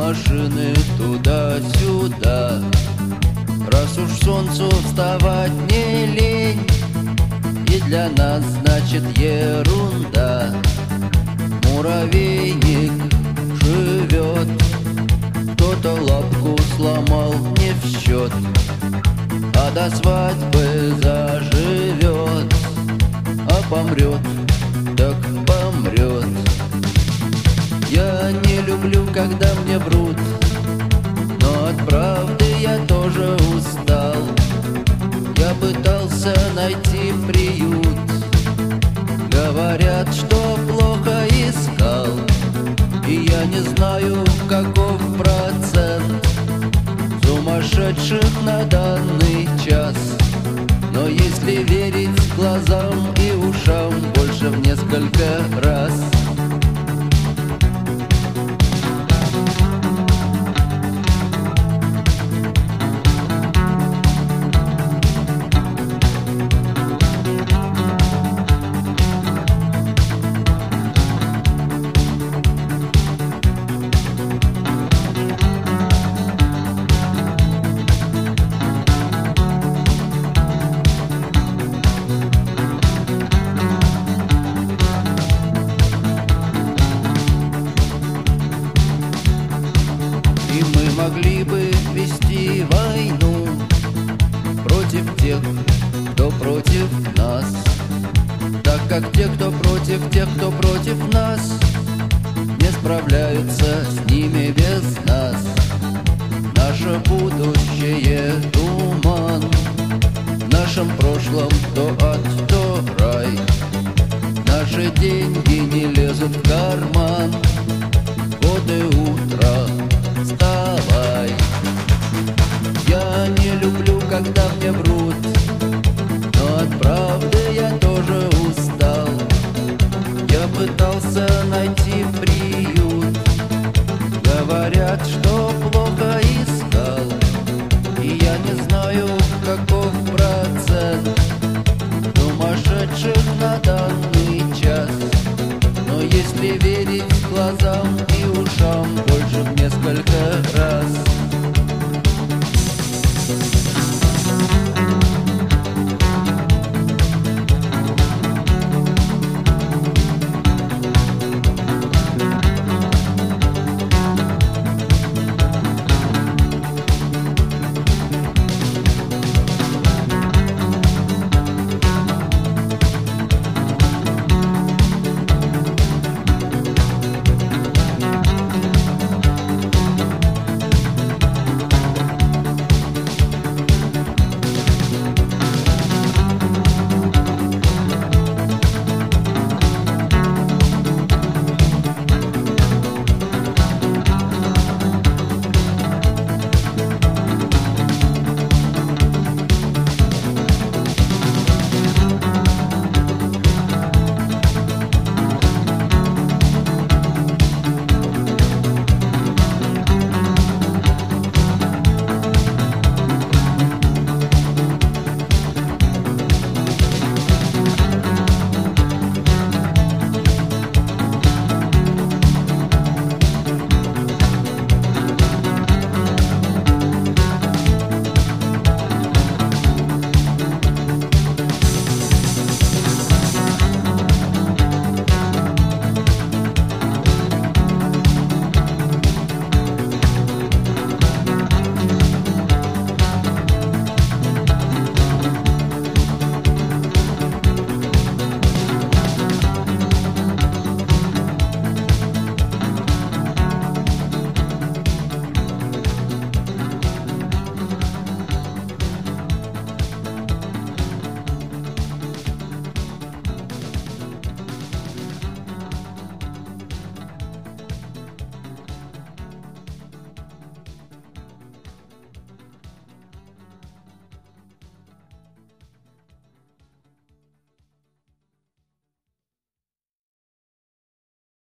машины туда-сюда. Раз уж солнцу вставать не лень, и для нас значит ерунда. Муравейник живет, кто-то лапку сломал не в счет, а до свадьбы заживет, а помрет, так помрет. Я не люблю, когда мне врут, но от правды я тоже устал. Я пытался найти приют, говорят, что плохо искал, и я не знаю, каков процент сумасшедших на данный час. Но если верить глазам и ушам, больше в несколько раз. И мы могли бы вести войну против тех, кто против нас, так как те, кто против тех, кто против нас, не справляются с ними без нас. Наше будущее — туман, в нашем прошлом то ад, то рай. Наши деньги не лезут в карман, вот и утро, вставай. Я не люблю, когда мне врут, но от правды я тоже устал. Я пытался найти приют, говорят, что плохо искал, и я не знаю, каков процент сумасшедших на данный час. Но если верить глазам и ушам, больше в несколько